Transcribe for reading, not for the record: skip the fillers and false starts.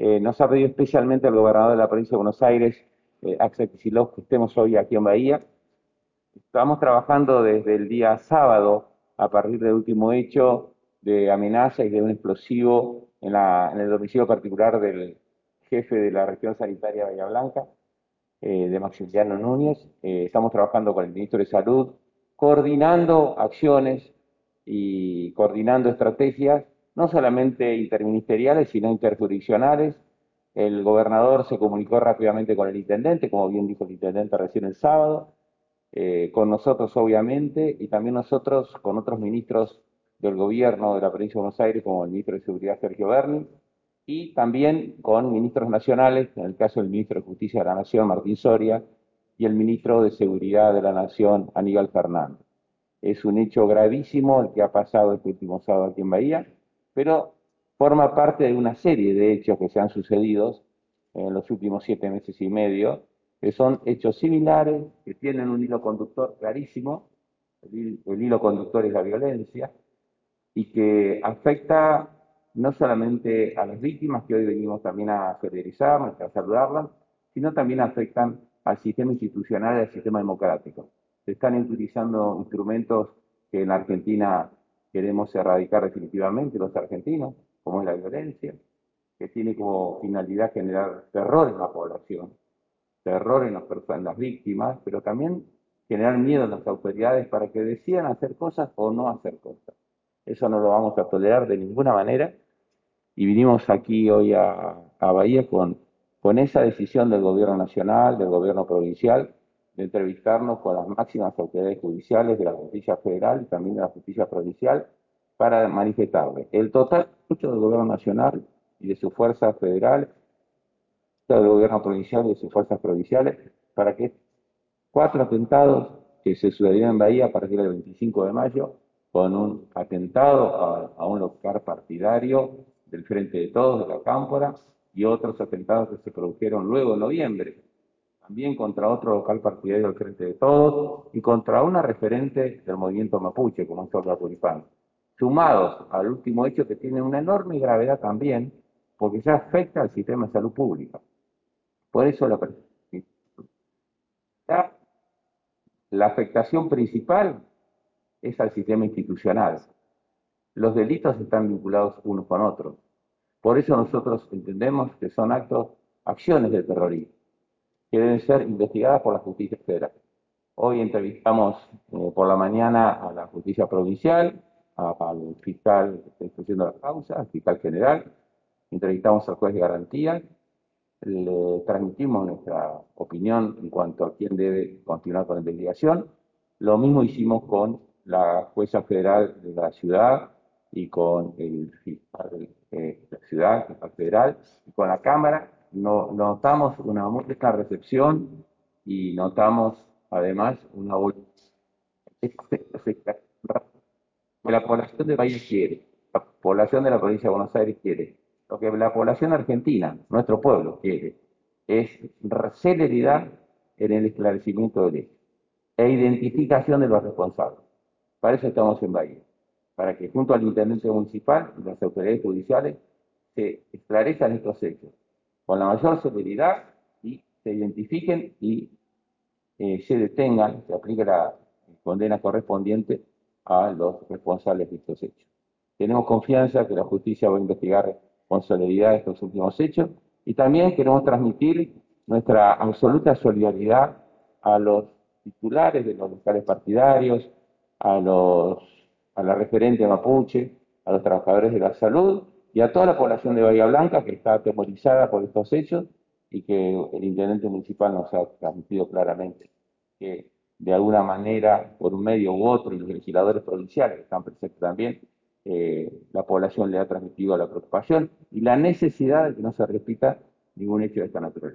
Nos ha pedido especialmente el gobernador de la provincia de Buenos Aires, Axel Kicillof, que estemos hoy aquí en Bahía. Estamos trabajando desde el día sábado a partir del último hecho de amenaza y de un explosivo en el domicilio particular del jefe de la región sanitaria de Bahía Blanca, de Maximiliano Núñez. Estamos trabajando con el ministro de Salud, coordinando acciones y coordinando estrategias, no solamente interministeriales, sino interjurisdiccionales. El gobernador se comunicó rápidamente con el intendente, como bien dijo el intendente recién el sábado, con nosotros obviamente, y también nosotros con otros ministros del gobierno de la provincia de Buenos Aires, como el ministro de Seguridad Sergio Berni, y también con ministros nacionales, en el caso del ministro de Justicia de la Nación, Martín Soria, y el ministro de Seguridad de la Nación, Aníbal Fernández. Es un hecho gravísimo el que ha pasado este último sábado aquí en Bahía, pero forma parte de una serie de hechos que se han sucedido en los últimos 7 meses y medio, que son hechos similares, que tienen un hilo conductor clarísimo. El hilo conductor es la violencia, y que afecta no solamente a las víctimas, que hoy venimos también a solidarizarnos, a saludarlas, sino también afectan al sistema institucional y al sistema democrático. Se están utilizando instrumentos que en Argentina queremos erradicar definitivamente los argentinos, como es la violencia, que tiene como finalidad generar terror en la población, terror en en las víctimas, pero también generar miedo en las autoridades para que decidan hacer cosas o no hacer cosas. Eso no lo vamos a tolerar de ninguna manera, y vinimos aquí hoy a Bahía con esa decisión del gobierno nacional, del gobierno provincial, de entrevistarnos con las máximas autoridades judiciales de la justicia federal y también de la justicia provincial para manifestarle el total apoyo del gobierno nacional y de sus fuerzas federales, del gobierno provincial y de sus fuerzas provinciales, para que 4 atentados que se sucedieron en Bahía a partir del 25 de mayo, con un atentado a un local partidario del Frente de Todos, de la Cámpora, y otros atentados que se produjeron luego en noviembre, también contra otro local partidario del Frente de Todos y contra una referente del movimiento mapuche, como es Olga Curipán, sumados al último hecho que tiene una enorme gravedad también, porque ya afecta al sistema de salud pública. Por eso la afectación principal es al sistema institucional. Los delitos están vinculados unos con otros. Por eso nosotros entendemos que son acciones de terrorismo, que deben ser investigadas por la justicia federal. Hoy entrevistamos por la mañana a la justicia provincial, al fiscal que está instruyendo la causa, al fiscal general, entrevistamos al juez de garantía, le transmitimos nuestra opinión en cuanto a quién debe continuar con la investigación. Lo mismo hicimos con la jueza federal de la ciudad y con el fiscal de la ciudad, el fiscal federal, y con la Cámara. Notamos una muy buena recepción y notamos además una voluntad que la población de Bahía quiere, la población de la provincia de Buenos Aires quiere, lo que la población argentina, nuestro pueblo, quiere, es celeridad en el esclarecimiento del hecho e identificación de los responsables. Para eso estamos en Bahía, para que junto al intendente municipal y las autoridades judiciales se esclarezcan estos hechos con la mayor celeridad y se identifiquen y se detengan, se aplique la condena correspondiente a los responsables de estos hechos. Tenemos confianza que la justicia va a investigar con celeridad estos últimos hechos, y también queremos transmitir nuestra absoluta solidaridad a los titulares de los locales partidarios, a, los, a la referente mapuche, a los trabajadores de la salud y a toda la población de Bahía Blanca, que está atemorizada por estos hechos y que el intendente municipal nos ha transmitido claramente que de alguna manera, por un medio u otro, y los legisladores provinciales que están presentes también, la población le ha transmitido la preocupación y la necesidad de que no se repita ningún hecho de esta naturaleza.